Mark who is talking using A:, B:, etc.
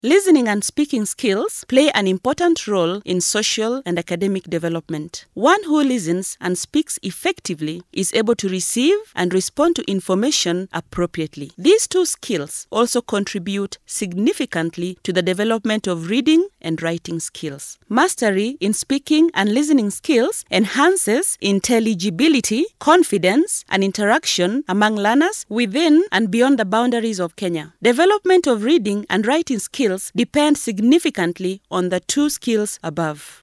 A: Listening and speaking skills play an important role in social and academic development. One who listens and speaks effectively is able to receive and respond to information appropriately. These two skills also contribute significantly to the development of reading and writing skills. Mastery in speaking and listening skills enhances intelligibility, confidence, and interaction among learners within and beyond the boundaries of Kenya. Development of reading and writing skills depend significantly on the two skills above.